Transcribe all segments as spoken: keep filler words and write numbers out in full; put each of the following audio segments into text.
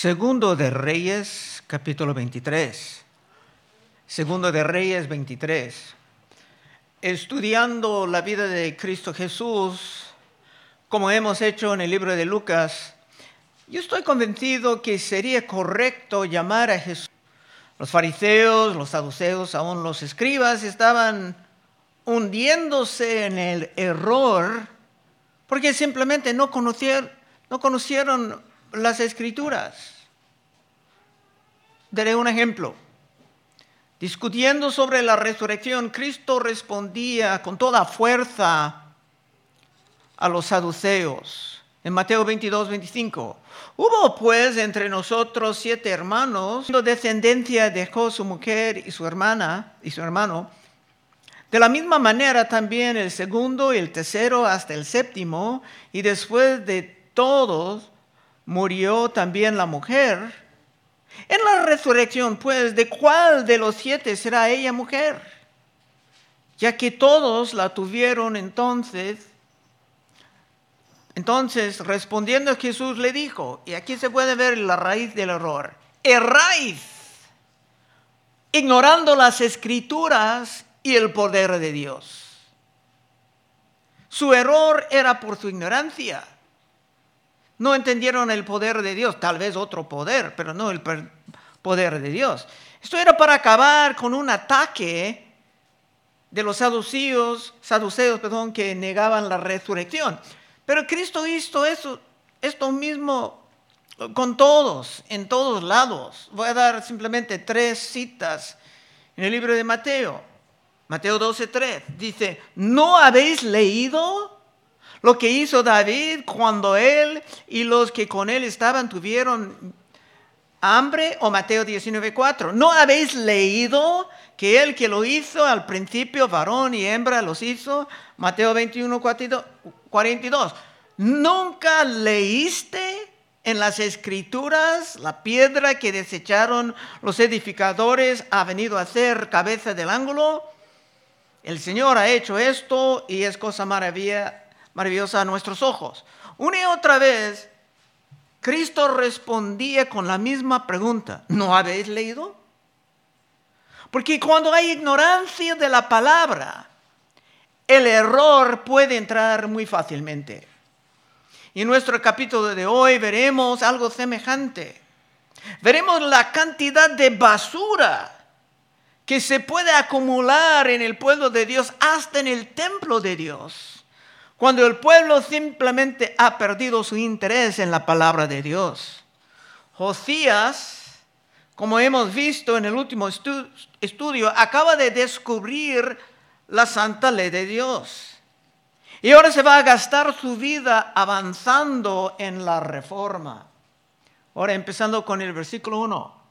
Segundo de Reyes, capítulo veintitrés. Segundo de Reyes veintitrés. Estudiando la vida de Cristo Jesús, como hemos hecho en el libro de Lucas, yo estoy convencido que sería correcto llamar a Jesús. Los fariseos, los saduceos, aún los escribas estaban hundiéndose en el error porque simplemente no conocieron, no conocieron las Escrituras. Daré un ejemplo. Discutiendo sobre la resurrección, Cristo respondía con toda fuerza a los saduceos. En Mateo veintidós, veinticinco. Hubo pues entre nosotros siete hermanos, siendo descendencia dejó su mujer y su hermana y su hermano. De la misma manera también el segundo y el tercero hasta el séptimo, y después de todos murió también la mujer. En la resurrección, pues, ¿de cuál de los siete será ella mujer? Ya que todos la tuvieron entonces. Entonces, respondiendo Jesús le dijo, y aquí se puede ver la raíz del error: erráis, ignorando las Escrituras y el poder de Dios. Su error era por su ignorancia. No entendieron el poder de Dios, tal vez otro poder, pero no el poder de Dios. Esto era para acabar con un ataque de los saduceos, saduceos, perdón, que negaban la resurrección. Pero Cristo hizo eso, esto mismo con todos, en todos lados. Voy a dar simplemente tres citas en el libro de Mateo. Mateo doce, tres dice: ¿no habéis leído lo que hizo David cuando él y los que con él estaban tuvieron hambre? O Mateo diecinueve, cuatro. ¿No habéis leído que él que lo hizo al principio, varón y hembra los hizo? Mateo veintiuno, cuarenta y dos. ¿Nunca leíste en las Escrituras la piedra que desecharon los edificadores ha venido a ser cabeza del ángulo? El Señor ha hecho esto y es cosa maravilla, maravillosa a nuestros ojos. Una y otra vez, Cristo respondía con la misma pregunta: ¿no habéis leído? Porque cuando hay ignorancia de la palabra, el error puede entrar muy fácilmente. Y en nuestro capítulo de hoy veremos algo semejante. Veremos la cantidad de basura que se puede acumular en el pueblo de Dios, hasta en el templo de Dios, cuando el pueblo simplemente ha perdido su interés en la palabra de Dios. Josías, como hemos visto en el último estu- estudio, acaba de descubrir la santa ley de Dios. Y ahora se va a gastar su vida avanzando en la reforma. Ahora empezando con el versículo uno.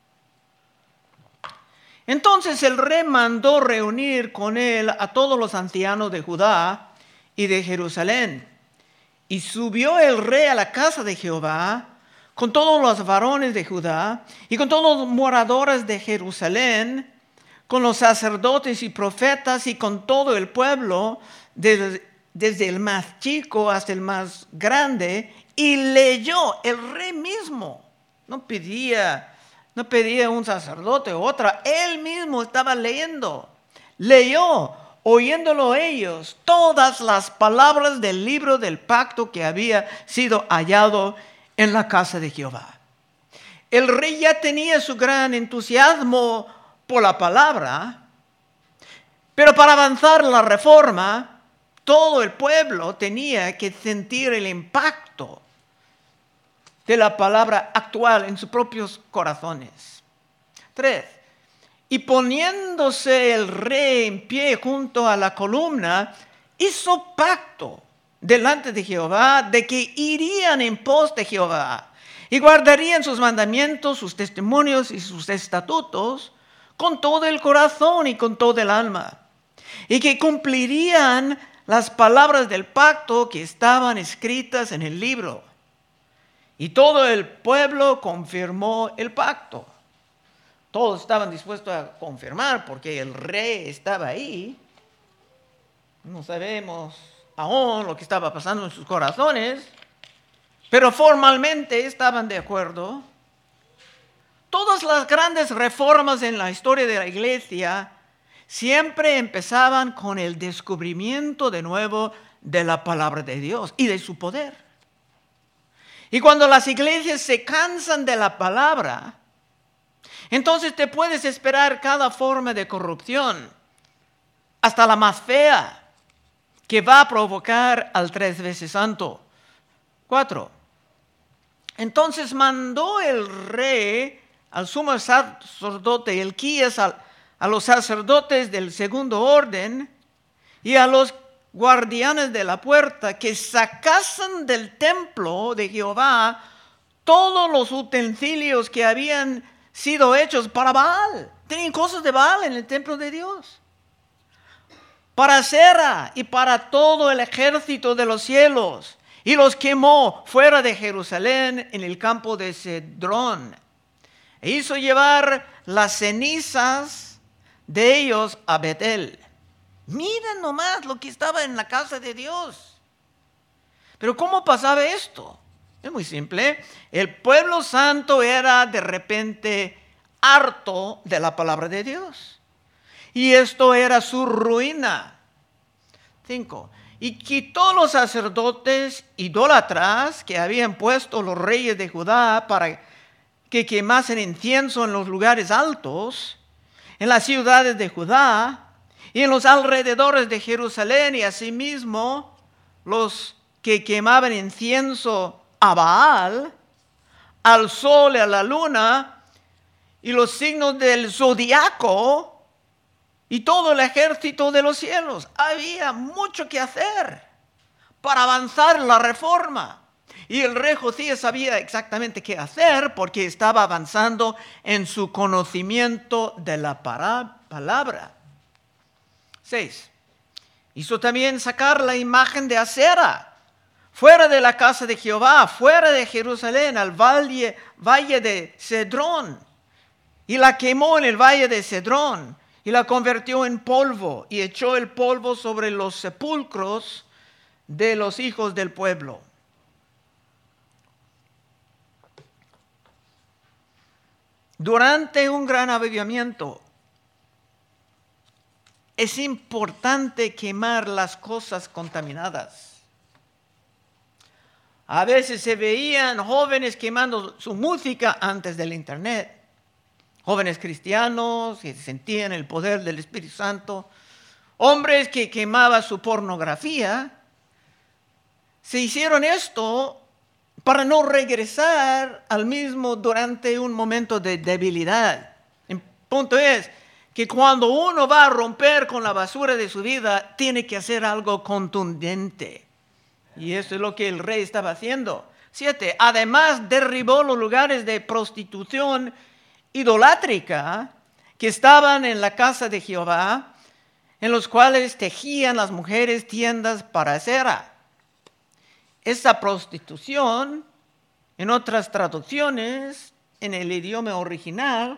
Entonces el rey mandó reunir con él a todos los ancianos de Judá y de Jerusalén. Y subió el rey a la casa de Jehová con todos los varones de Judá y con todos los moradores de Jerusalén, con los sacerdotes y profetas y con todo el pueblo, desde, desde el más chico hasta el más grande, y leyó el rey mismo. No pedía, no pedía un sacerdote o otra, él mismo estaba leyendo. Leyó, oyéndolo ellos, todas las palabras del libro del pacto que había sido hallado en la casa de Jehová. El rey ya tenía su gran entusiasmo por la palabra, pero para avanzar la reforma, todo el pueblo tenía que sentir el impacto de la palabra actual en sus propios corazones. Tres. Y poniéndose el rey en pie junto a la columna, hizo pacto delante de Jehová de que irían en pos de Jehová y guardarían sus mandamientos, sus testimonios y sus estatutos con todo el corazón y con todo el alma, y que cumplirían las palabras del pacto que estaban escritas en el libro. Y todo el pueblo confirmó el pacto. Todos estaban dispuestos a confirmar porque el rey estaba ahí. No sabemos aún lo que estaba pasando en sus corazones, pero formalmente estaban de acuerdo. Todas las grandes reformas en la historia de la iglesia siempre empezaban con el descubrimiento de nuevo de la palabra de Dios y de su poder. Y cuando las iglesias se cansan de la palabra, entonces te puedes esperar cada forma de corrupción, hasta la más fea, que va a provocar al tres veces santo. Cuatro. Entonces mandó el rey al sumo sacerdote Hilquías, a, a los sacerdotes del segundo orden y a los guardianes de la puerta que sacasen del templo de Jehová todos los utensilios que habían sido hechos para Baal. Tenían cosas de Baal en el templo de Dios. Para Acera y para todo el ejército de los cielos. Y los quemó fuera de Jerusalén en el campo de Cedrón. E hizo llevar las cenizas de ellos a Betel. Miren nomás lo que estaba en la casa de Dios. Pero ¿cómo pasaba esto? Es muy simple. El pueblo santo era de repente harto de la palabra de Dios. Y esto era su ruina. Cinco. Y quitó los sacerdotes idólatras que habían puesto los reyes de Judá para que quemasen incienso en los lugares altos, en las ciudades de Judá y en los alrededores de Jerusalén, y asimismo los que quemaban incienso a Baal, al sol y a la luna, y los signos del zodiaco, y todo el ejército de los cielos. Había mucho que hacer para avanzar la reforma. Y el rey Josías sabía exactamente qué hacer porque estaba avanzando en su conocimiento de la palabra. Seis. Hizo también sacar la imagen de Acera fuera de la casa de Jehová, fuera de Jerusalén, al valle, valle de Cedrón. Y la quemó en el valle de Cedrón. Y la convirtió en polvo y echó el polvo sobre los sepulcros de los hijos del pueblo. Durante un gran avivamiento es importante quemar las cosas contaminadas. A veces se veían jóvenes quemando su música antes del internet. Jóvenes cristianos que sentían el poder del Espíritu Santo. Hombres que quemaban su pornografía. Se hicieron esto para no regresar al mismo durante un momento de debilidad. El punto es que cuando uno va a romper con la basura de su vida, tiene que hacer algo contundente. Y eso es lo que el rey estaba haciendo. Siete, además derribó los lugares de prostitución idolátrica que estaban en la casa de Jehová, en los cuales tejían las mujeres tiendas para Acera. Esa prostitución, en otras traducciones, en el idioma original,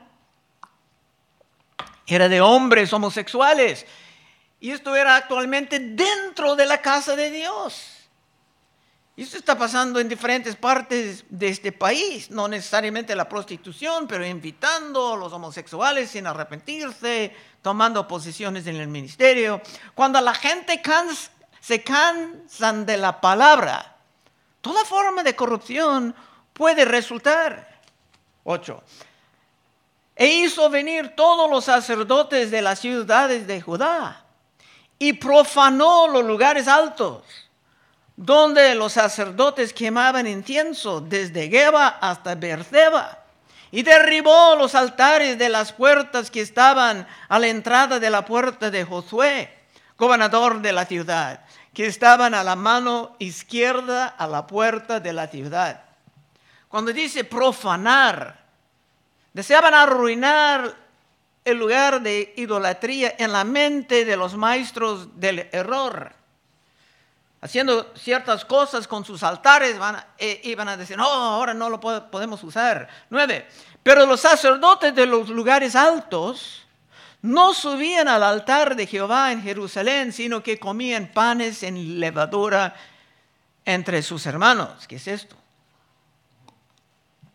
era de hombres homosexuales. Y esto era actualmente dentro de la casa de Dios. Y esto está pasando en diferentes partes de este país. No necesariamente la prostitución, pero invitando a los homosexuales sin arrepentirse, tomando posiciones en el ministerio. Cuando la gente cansa, se cansan de la palabra, toda forma de corrupción puede resultar. Ocho. E hizo venir todos los sacerdotes de las ciudades de Judá y profanó los lugares altos, donde los sacerdotes quemaban incienso, desde Geba hasta Beerseba, y derribó los altares de las puertas que estaban a la entrada de la puerta de Josué, gobernador de la ciudad, que estaban a la mano izquierda a la puerta de la ciudad. Cuando dice profanar, deseaban arruinar el lugar de idolatría en la mente de los maestros del error. Haciendo ciertas cosas con sus altares, van a, eh, iban a decir, no, ahora no lo podemos usar. Nueve, pero los sacerdotes de los lugares altos no subían al altar de Jehová en Jerusalén, sino que comían panes en levadura entre sus hermanos. ¿Qué es esto?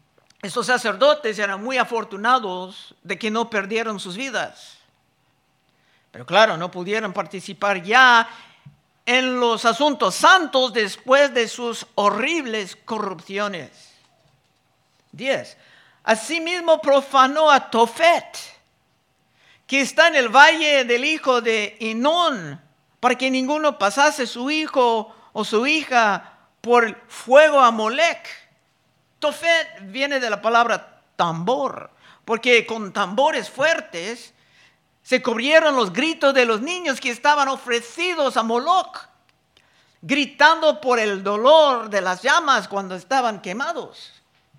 estos sacerdotes eran muy afortunados de que no perdieron sus vidas. Pero claro, no pudieron participar ya en los asuntos santos después de sus horribles corrupciones. diez. Asimismo profanó a Tofet, que está en el valle del hijo de Hinón, para que ninguno pasase su hijo o su hija por el fuego a Molec. Tofet viene de la palabra tambor, porque con tambores fuertes se cubrieron los gritos de los niños que estaban ofrecidos a Moloch, gritando por el dolor de las llamas cuando estaban quemados.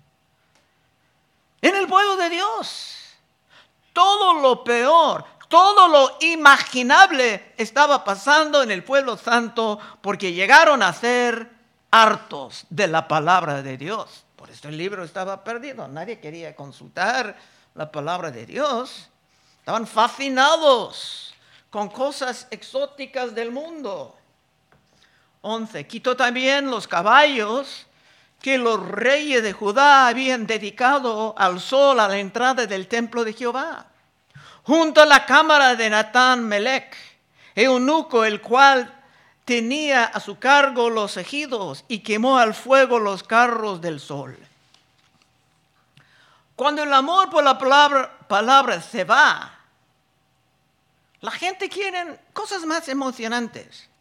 En el pueblo de Dios, todo lo peor, todo lo imaginable estaba pasando en el pueblo santo porque llegaron a ser hartos de la palabra de Dios. Por eso el libro estaba perdido. Nadie quería consultar la palabra de Dios. Estaban fascinados con cosas exóticas del mundo. once. Quitó también los caballos que los reyes de Judá habían dedicado al sol a la entrada del templo de Jehová, junto a la cámara de Natán Melech, eunuco, el cual tenía a su cargo los ejidos, y quemó al fuego los carros del sol. Cuando el amor por la palabra, palabra se va, la gente quiere cosas más emocionantes,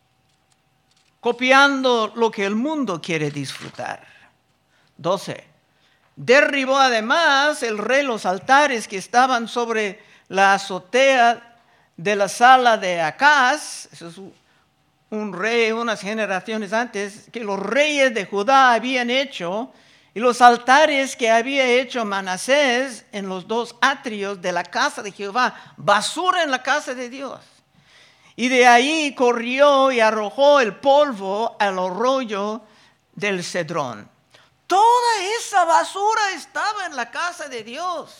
copiando lo que el mundo quiere disfrutar. doce. Derribó además el rey los altares que estaban sobre la azotea de la sala de Acaz. Eso es un rey unas generaciones antes, que los reyes de Judá habían hecho, y los altares que había hecho Manasés en los dos atrios de la casa de Jehová, basura en la casa de Dios. Y de ahí corrió y arrojó el polvo al arroyo del Cedrón. Toda esa basura estaba en la casa de Dios.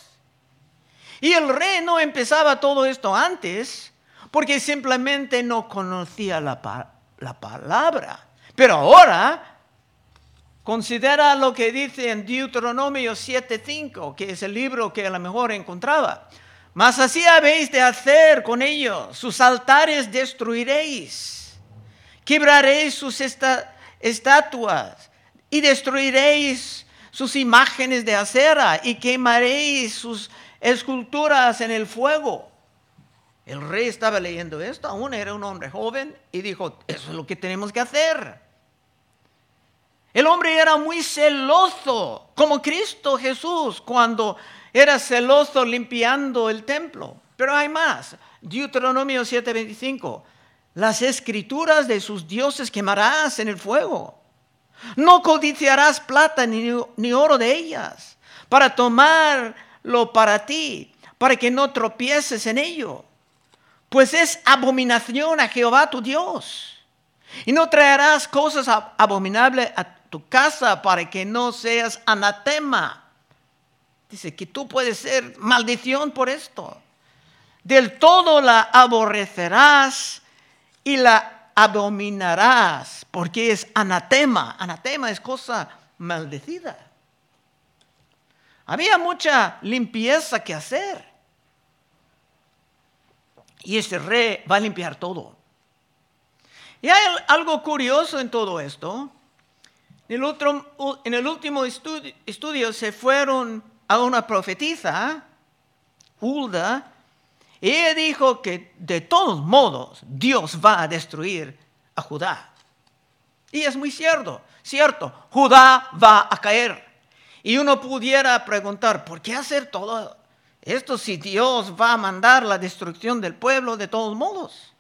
Y el rey no empezaba todo esto antes, porque simplemente no conocía la, la palabra. Pero ahora, considera lo que dice en Deuteronomio siete cinco, que es el libro que a lo mejor encontraba. Mas así habéis de hacer con ellos, sus altares destruiréis, quebraréis sus esta, estatuas, y destruiréis sus imágenes de acera, y quemaréis sus esculturas en el fuego. El rey estaba leyendo esto, aún era un hombre joven, y dijo, eso es lo que tenemos que hacer. El hombre era muy celoso, como Cristo Jesús, cuando era celoso limpiando el templo. Pero hay más. Deuteronomio siete veinticinco. Las escrituras de sus dioses quemarás en el fuego. No codiciarás plata ni, ni oro de ellas, para tomarlo para ti, para que no tropieces en ello. Pues es abominación a Jehová tu Dios. Y no traerás cosas abominables a tu casa, para que no seas anatema. Dice que tú puedes ser maldición por esto. Del todo la aborrecerás y la abominarás, porque es anatema. Anatema es cosa maldecida. Había mucha limpieza que hacer. Y este rey va a limpiar todo. Y hay algo curioso en todo esto. En el, otro, en el último estudio, estudio se fueron a una profetisa, Hulda, y ella dijo que de todos modos Dios va a destruir a Judá. Y es muy cierto, cierto, Judá va a caer. Y uno pudiera preguntar, ¿por qué hacer todo esto si Dios va a mandar la destrucción del pueblo de todos modos?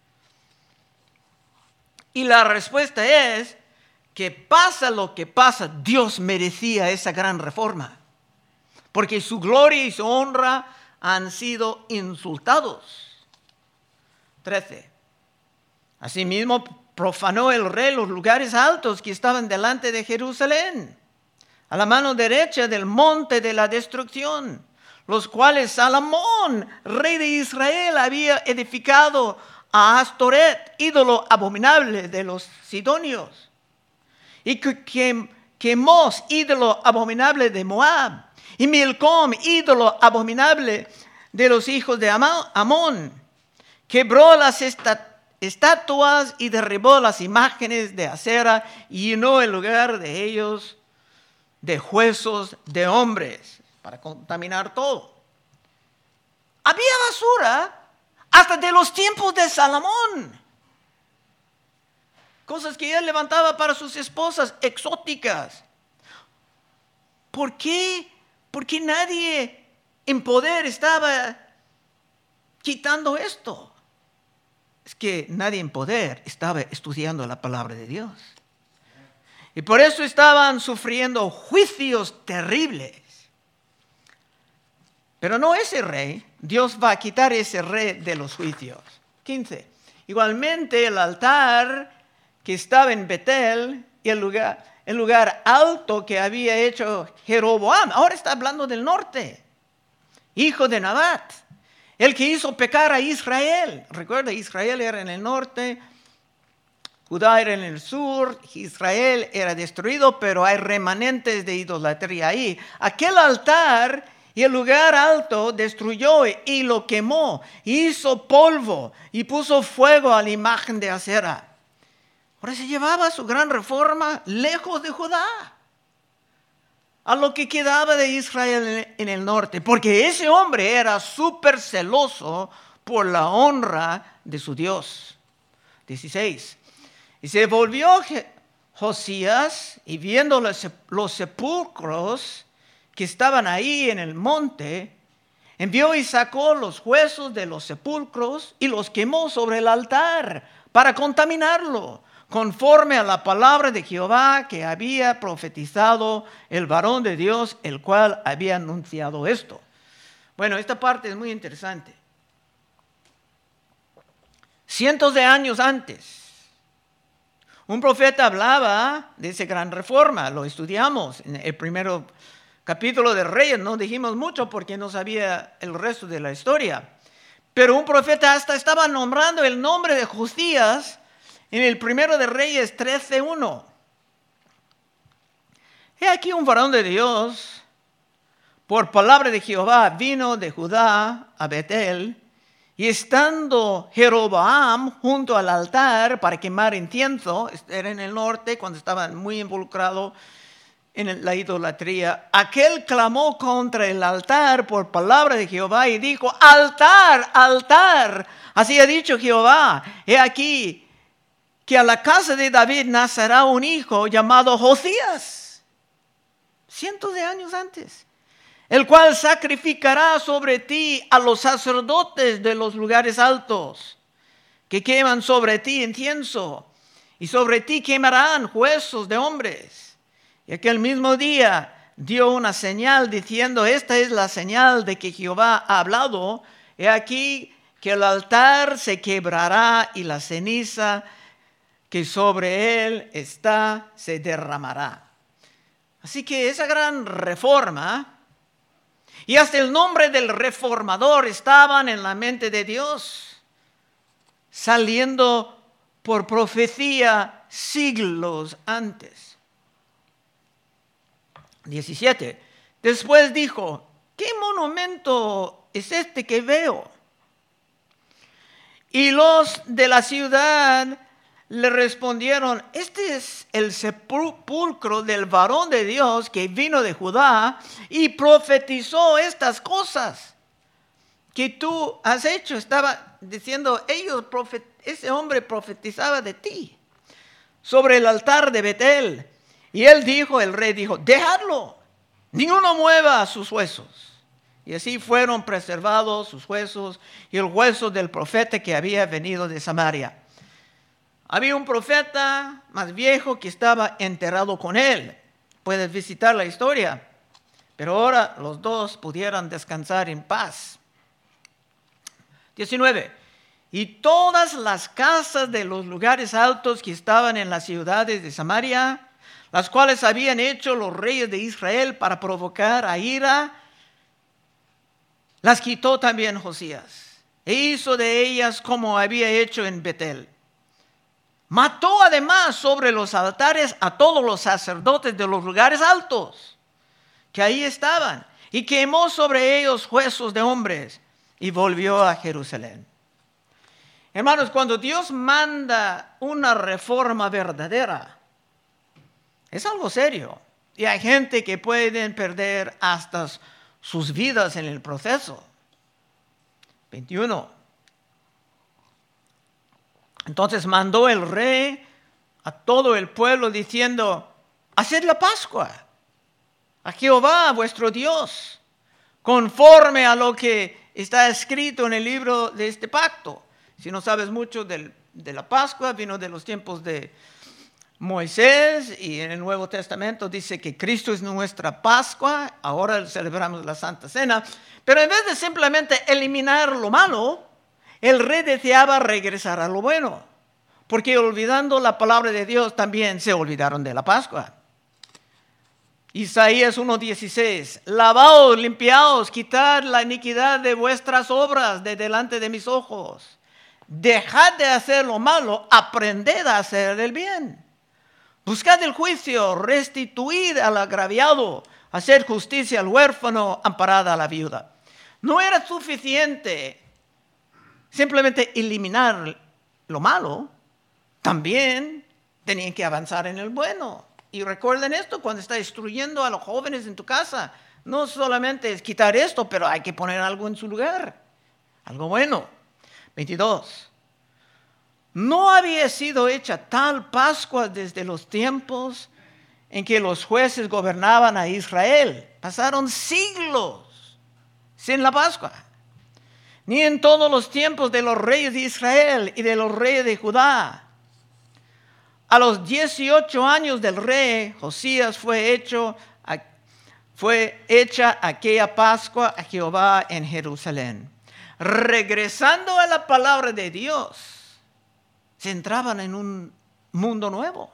Y la respuesta es que pasa lo que pasa, Dios merecía esa gran reforma, porque su gloria y su honra han sido insultados. trece. Asimismo profanó el rey los lugares altos que estaban delante de Jerusalén, a la mano derecha del monte de la destrucción, los cuales Salomón, rey de Israel, había edificado a Astoret, ídolo abominable de los sidonios, y que quemó, ídolo abominable de Moab, Y Milcom, ídolo abominable de los hijos de Amón, quebró las estatuas y derribó las imágenes de acera y llenó el lugar de ellos de huesos de hombres para contaminar todo. Había basura hasta de los tiempos de Salomón. Cosas que él levantaba para sus esposas exóticas. ¿Por qué? Porque nadie en poder estaba quitando esto. Es que nadie en poder estaba estudiando la palabra de Dios. Y por eso estaban sufriendo juicios terribles. Pero no ese rey. Dios va a quitar ese rey de los juicios. quince. Igualmente el altar que estaba en Betel y el lugar, el lugar alto que había hecho Jeroboam. Ahora está hablando del norte. Hijo de Nabat. El que hizo pecar a Israel. Recuerda, Israel era en el norte, Judá era en el sur, Israel era destruido, pero hay remanentes de idolatría ahí. Aquel altar y el lugar alto destruyó y lo quemó, hizo polvo y puso fuego a la imagen de acera. Ahora se llevaba su gran reforma lejos de Judá, a lo que quedaba de Israel en el norte, porque ese hombre era súper celoso por la honra de su Dios. dieciséis. Y se volvió Josías y viendo los, los sepulcros que estaban ahí en el monte, envió y sacó los huesos de los sepulcros y los quemó sobre el altar para contaminarlo, conforme a la palabra de Jehová que había profetizado el varón de Dios, el cual había anunciado esto. Bueno, esta parte es muy interesante. Cientos de años antes, un profeta hablaba de esa gran reforma. Lo estudiamos en el primero capítulo de Reyes. No dijimos mucho porque no sabía el resto de la historia. Pero un profeta hasta estaba nombrando el nombre de Josías en el primero de Reyes trece uno. He aquí un varón de Dios, por palabra de Jehová, vino de Judá a Betel, y estando Jeroboam junto al altar para quemar incienso, era en el norte cuando estaban muy involucrados en la idolatría, aquel clamó contra el altar por palabra de Jehová y dijo: altar, altar, así ha dicho Jehová, he aquí que a la casa de David nacerá un hijo llamado Josías, cientos de años antes, el cual sacrificará sobre ti a los sacerdotes de los lugares altos, que queman sobre ti incienso, y sobre ti quemarán huesos de hombres. Y aquel mismo día dio una señal diciendo: esta es la señal de que Jehová ha hablado, he aquí que el altar se quebrará y la ceniza que sobre él está se derramará. Así que esa gran reforma, y hasta el nombre del reformador estaban en la mente de Dios, saliendo por profecía siglos antes. diecisiete. Después dijo: ¿qué monumento es este que veo? Y los de la ciudad le respondieron: este es el sepulcro del varón de Dios que vino de Judá y profetizó estas cosas que tú has hecho. Estaba diciendo, ellos profet- ese hombre profetizaba de ti sobre el altar de Betel. Y él dijo, el rey dijo: dejadlo, ninguno mueva sus huesos. Y así fueron preservados sus huesos y el hueso del profeta que había venido de Samaria. Había un profeta más viejo que estaba enterrado con él. Puedes visitar la historia. Pero ahora los dos pudieran descansar en paz. diecinueve. Y todas las casas de los lugares altos que estaban en las ciudades de Samaria, las cuales habían hecho los reyes de Israel para provocar a ira, las quitó también Josías. E hizo de ellas como había hecho en Betel. Mató además sobre los altares a todos los sacerdotes de los lugares altos que ahí estaban. y quemó sobre ellos huesos de hombres y volvió a Jerusalén. Hermanos, cuando Dios manda una reforma verdadera, es algo serio. Y hay gente que puede perder hasta sus vidas en el proceso. veintiuno. Entonces mandó el rey a todo el pueblo diciendo: haced la Pascua a Jehová vuestro Dios, conforme a lo que está escrito en el libro de este pacto. Si no sabes mucho del, de la Pascua, vino de los tiempos de Moisés, y en el Nuevo Testamento dice que Cristo es nuestra Pascua. Ahora celebramos la Santa Cena, pero en vez de simplemente eliminar lo malo, el rey deseaba regresar a lo bueno, porque olvidando la palabra de Dios también se olvidaron de la Pascua. Isaías uno dieciséis: lavaos, limpiaos, quitad la iniquidad de vuestras obras de delante de mis ojos. Dejad de hacer lo malo, aprended a hacer el bien. Buscad el juicio, restituid al agraviado, hacer justicia al huérfano, amparad a la viuda. No era suficiente simplemente eliminar lo malo, también tenían que avanzar en el bueno. Y recuerden esto cuando está instruyendo a los jóvenes en tu casa. No solamente es quitar esto, pero hay que poner algo en su lugar, algo bueno. veintidós. No había sido hecha tal Pascua desde los tiempos en que los jueces gobernaban a Israel. Pasaron siglos sin la Pascua. Ni en todos los tiempos de los reyes de Israel y de los reyes de Judá. A los dieciocho años del rey Josías fue, hecho, fue hecha aquella Pascua a Jehová en Jerusalén. Regresando a la palabra de Dios, se entraban en un mundo nuevo.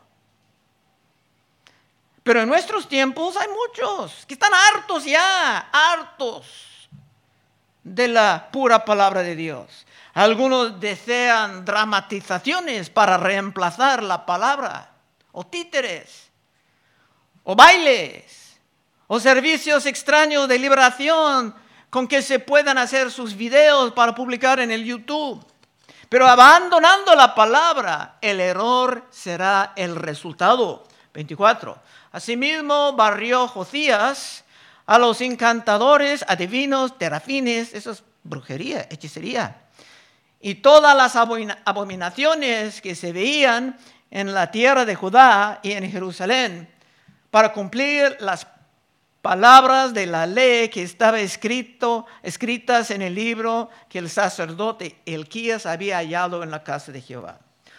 Pero en nuestros tiempos hay muchos que están hartos ya, hartos de la pura palabra de Dios. Algunos desean dramatizaciones para reemplazar la palabra, o títeres, o bailes, o servicios extraños de liberación con que se puedan hacer sus videos para publicar en el YouTube. Pero abandonando la palabra, el error será el resultado. veinticuatro. Asimismo barrió Josías a los encantadores, adivinos, terafines, eso es brujería, hechicería, y todas las abominaciones que se veían en la tierra de Judá y en Jerusalén, para cumplir las palabras de la ley que estaba escrito, escritas en el libro que el sacerdote Hilquías había hallado en la casa de Jehová.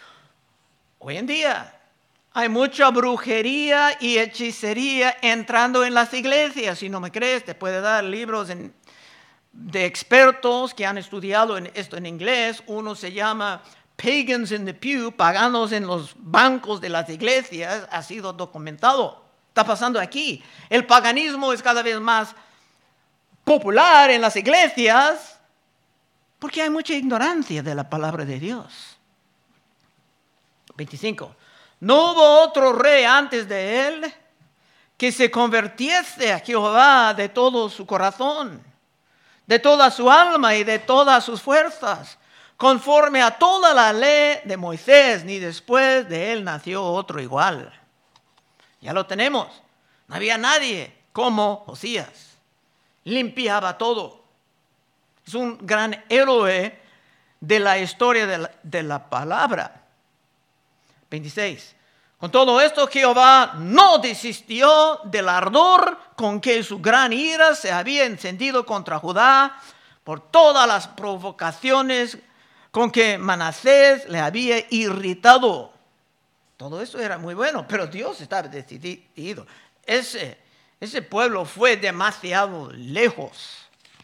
Hoy en día hay mucha brujería y hechicería entrando en las iglesias. Si no me crees, te puedo dar libros en, de expertos que han estudiado en esto en inglés. Uno se llama Pagans in the Pew, paganos en los bancos de las iglesias. Ha sido documentado. Está pasando aquí. El paganismo es cada vez más popular en las iglesias porque hay mucha ignorancia de la palabra de Dios. veinticinco. No hubo otro rey antes de él que se convirtiese a Jehová de todo su corazón, de toda su alma y de todas sus fuerzas, conforme a toda la ley de Moisés, ni después de él nació otro igual. Ya lo tenemos. No había nadie como Josías. Limpiaba todo. Es un gran héroe de la historia de la, de la palabra. veintiséis. Con todo esto, Jehová no desistió del ardor con que su gran ira se había encendido contra Judá por todas las provocaciones con que Manasés le había irritado. Todo eso era muy bueno, pero Dios estaba decidido. Ese, ese pueblo fue demasiado lejos.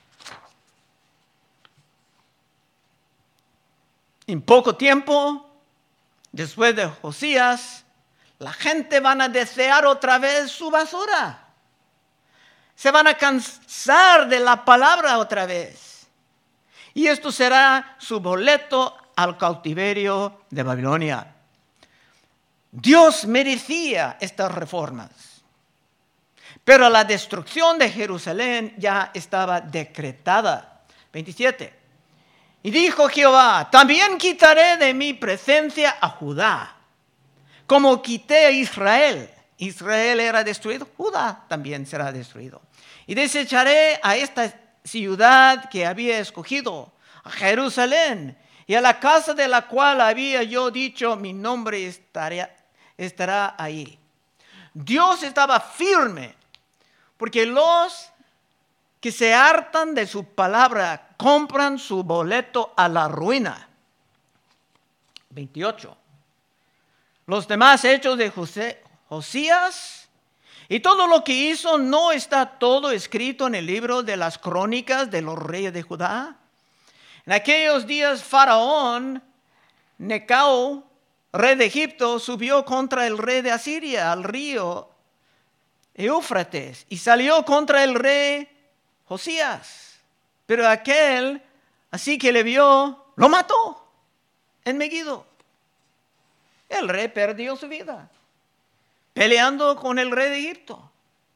En poco tiempo, después de Josías, la gente van a desear otra vez su basura. Se van a cansar de la palabra otra vez. Y esto será su boleto al cautiverio de Babilonia. Dios merecía estas reformas. Pero la destrucción de Jerusalén ya estaba decretada. veintisiete. Y dijo Jehová, también quitaré de mi presencia a Judá, como quité a Israel. Israel era destruido, Judá también será destruido. Y desecharé a esta ciudad que había escogido, a Jerusalén, y a la casa de la cual había yo dicho, mi nombre estará, estará ahí. Dios estaba firme, porque los que se hartan de su palabra compran su boleto a la ruina. veintiocho. Los demás hechos de José, Josías y todo lo que hizo, ¿no está todo escrito en el libro de las crónicas de los reyes de Judá? En aquellos días Faraón Necao, rey de Egipto, subió contra el rey de Asiria al río Éufrates y salió contra el rey Josías. Pero aquel, así que le vio, lo mató en Megiddo. El rey perdió su vida peleando con el rey de Egipto.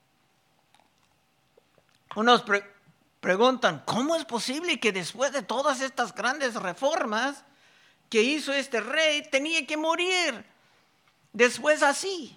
Unos pre- preguntan, ¿cómo es posible que después de todas estas grandes reformas que hizo este rey, tenía que morir después así?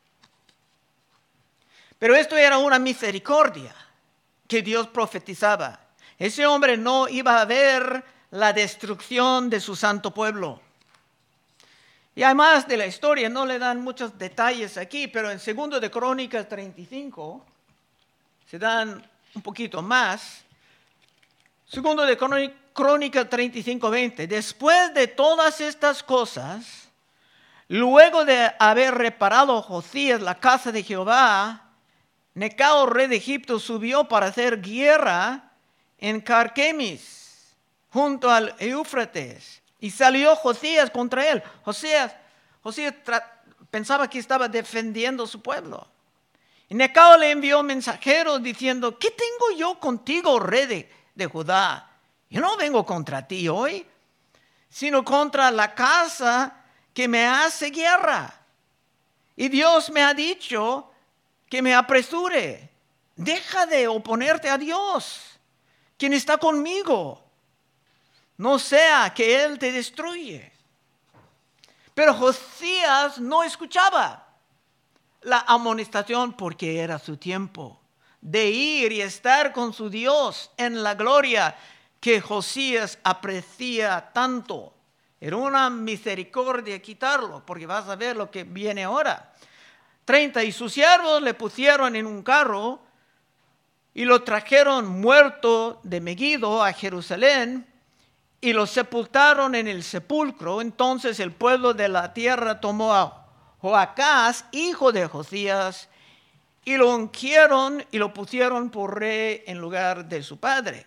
Pero esto era una misericordia que Dios profetizaba. Ese hombre no iba a ver la destrucción de su santo pueblo. Y además de la historia, no le dan muchos detalles aquí, pero en segundo de Crónicas treinta y cinco se dan un poquito más. Segundo de Crónicas treinta y cinco, veinte. Después de todas estas cosas, luego de haber reparado Josías la casa de Jehová, Necao, rey de Egipto, subió para hacer guerra en Carquemis, junto al Éufrates. Y salió Josías contra él. Josías, Josías tra- pensaba que estaba defendiendo su pueblo. Y Necao le envió mensajeros diciendo, ¿qué tengo yo contigo, rey de, de Judá? Yo no vengo contra ti hoy, sino contra la casa que me hace guerra. Y Dios me ha dicho que me apresure. Deja de oponerte a Dios, quien está conmigo. No sea que Él te destruye. Pero Josías no escuchaba la amonestación porque era su tiempo de ir y estar con su Dios en la gloria que Josías aprecia tanto. Era una misericordia quitarlo, porque vas a ver lo que viene ahora. treinta. Y sus siervos le pusieron en un carro y lo trajeron muerto de Megiddo a Jerusalén y lo sepultaron en el sepulcro. Entonces el pueblo de la tierra tomó a Joacás, hijo de Josías, y lo ungieron y lo pusieron por rey en lugar de su padre.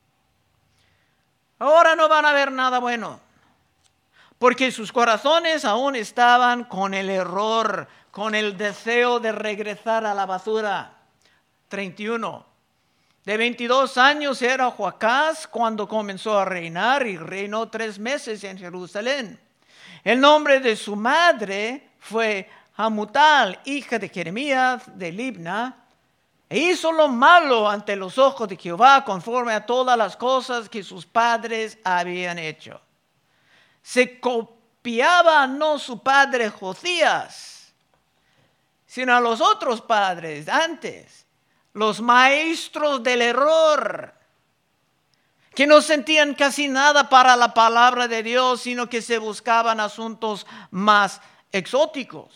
Ahora no van a ver nada bueno, porque sus corazones aún estaban con el error, con el deseo de regresar a la basura. treinta y uno. De veintidós años era Joacás cuando comenzó a reinar y reinó tres meses en Jerusalén. El nombre de su madre fue Hamutal, hija de Jeremías de Libna, e hizo lo malo ante los ojos de Jehová conforme a todas las cosas que sus padres habían hecho. Se copiaba no su padre Josías, sino a los otros padres antes, los maestros del error, que no sentían casi nada para la palabra de Dios, sino que se buscaban asuntos más exóticos,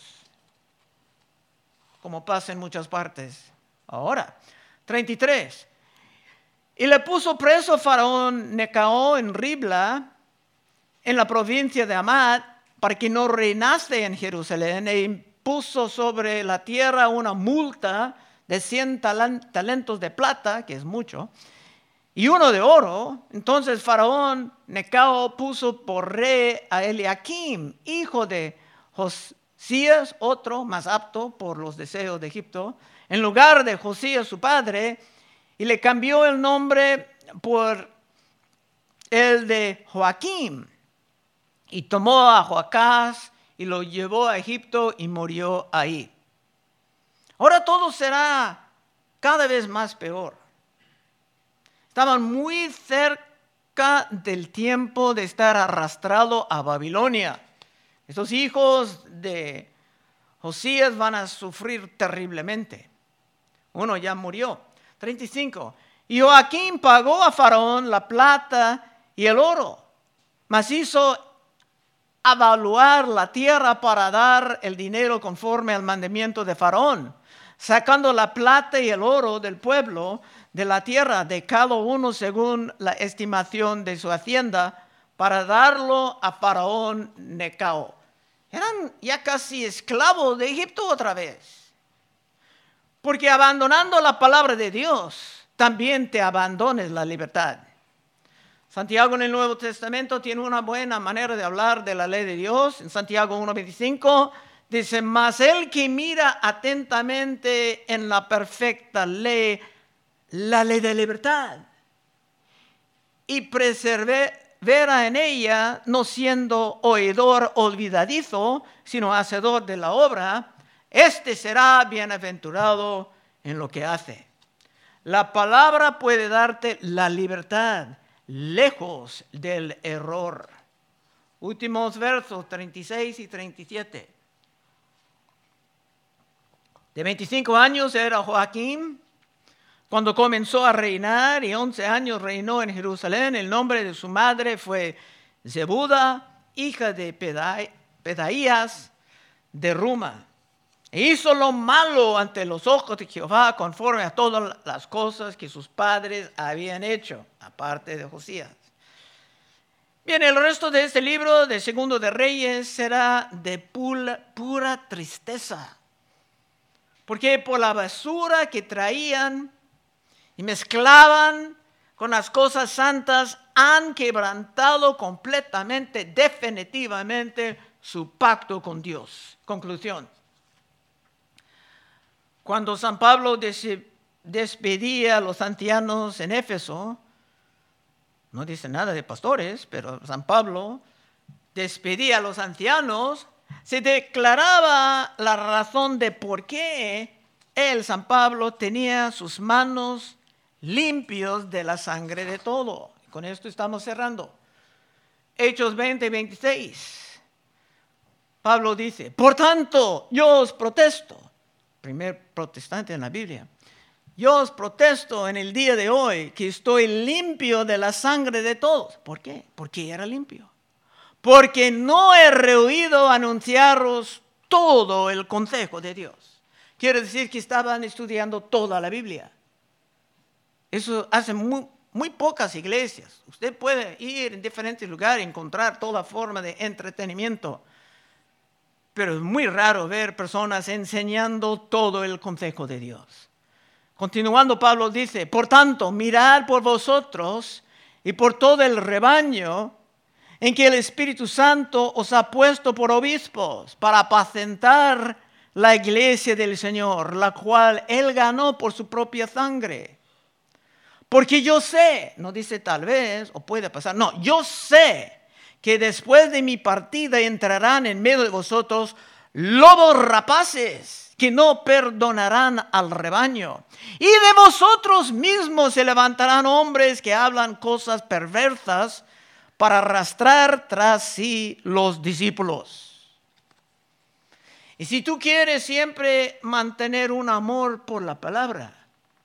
como pasa en muchas partes ahora. treinta y tres. Y le puso preso Faraón Necao en Ribla, en la provincia de Amad, para que no reinase en Jerusalén, e impuso sobre la tierra una multa de cien talentos de plata, que es mucho, y uno de oro. Entonces Faraón Necao puso por rey a Eliakim, hijo de Josías, otro más apto por los deseos de Egipto, en lugar de Josías su padre, y le cambió el nombre por el de Joaquim. Y tomó a Joacás y lo llevó a Egipto y murió ahí. Ahora todo será cada vez más peor. Estaban muy cerca del tiempo de estar arrastrado a Babilonia. Estos hijos de Josías van a sufrir terriblemente. Uno ya murió. treinta y cinco. Y Joaquín pagó a Faraón la plata y el oro, mas hizo evaluar la tierra para dar el dinero conforme al mandamiento de Faraón, sacando la plata y el oro del pueblo de la tierra, de cada uno según la estimación de su hacienda, para darlo a Faraón Necao. Eran ya casi esclavos de Egipto otra vez. Porque abandonando la palabra de Dios, también te abandones la libertad. Santiago en el Nuevo Testamento tiene una buena manera de hablar de la ley de Dios. En Santiago uno veinticinco dice, mas el que mira atentamente en la perfecta ley, la ley de libertad, y persevera en ella, no siendo oidor olvidadizo, sino hacedor de la obra, este será bienaventurado en lo que hace. La palabra puede darte la libertad, lejos del error. Últimos versos treinta y seis y treinta y siete. De veinticinco años era Joaquín cuando comenzó a reinar, y once años reinó en Jerusalén. El nombre de su madre fue Zebuda, hija de Pedaías de Ruma. E hizo lo malo ante los ojos de Jehová, conforme a todas las cosas que sus padres habían hecho, aparte de Josías. Bien, el resto de este libro de Segundo de Reyes será de pura, pura tristeza. Porque por la basura que traían y mezclaban con las cosas santas, han quebrantado completamente, definitivamente, su pacto con Dios. Conclusión. Cuando San Pablo despedía a los ancianos en Éfeso, no dice nada de pastores, pero San Pablo despedía a los ancianos, se declaraba la razón de por qué él, San Pablo, tenía sus manos limpios de la sangre de todo. Con esto estamos cerrando. Hechos veinte, veintiséis. Pablo dice, por tanto, yo os protesto, primer protestante en la Biblia, yo os protesto en el día de hoy que estoy limpio de la sangre de todos. ¿Por qué? Porque era limpio. Porque no he rehuido anunciaros todo el consejo de Dios. Quiere decir que estaban estudiando toda la Biblia. Eso hace muy, muy pocas iglesias. Usted puede ir en diferentes lugares y encontrar toda forma de entretenimiento. Pero es muy raro ver personas enseñando todo el consejo de Dios. Continuando, Pablo dice, por tanto, mirad por vosotros y por todo el rebaño en que el Espíritu Santo os ha puesto por obispos para apacentar la iglesia del Señor, la cual Él ganó por su propia sangre. Porque yo sé, no dice tal vez o puede pasar, no, yo sé que después de mi partida entrarán en medio de vosotros lobos rapaces que no perdonarán al rebaño. Y de vosotros mismos se levantarán hombres que hablan cosas perversas para arrastrar tras sí los discípulos. Y si tú quieres siempre mantener un amor por la palabra,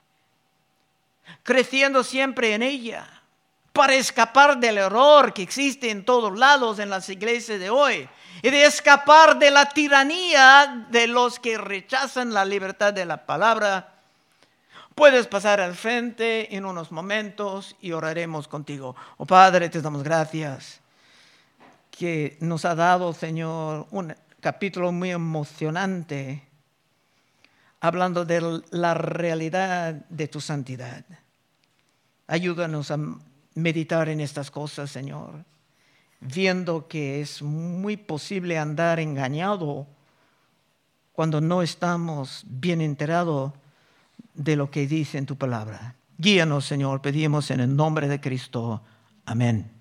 creciendo siempre en ella, para escapar del error que existe en todos lados en las iglesias de hoy, y de escapar de la tiranía de los que rechazan la libertad de la palabra, puedes pasar al frente en unos momentos y oraremos contigo. Oh Padre, te damos gracias que nos ha dado, Señor, un capítulo muy emocionante hablando de la realidad de tu santidad. Ayúdanos a meditar en estas cosas, Señor, viendo que es muy posible andar engañado cuando no estamos bien enterados de lo que dice en tu palabra. Guíanos, Señor, pedimos en el nombre de Cristo. Amén.